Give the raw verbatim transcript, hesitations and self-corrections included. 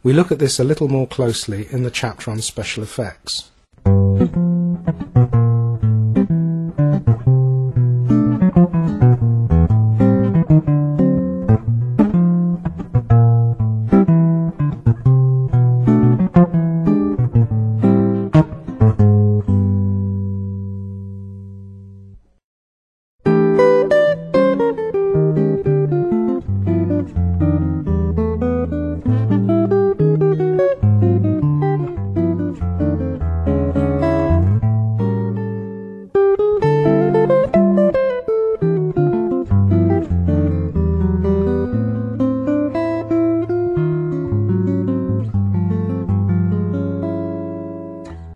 We look at this a little more closely in the chapter on special effects.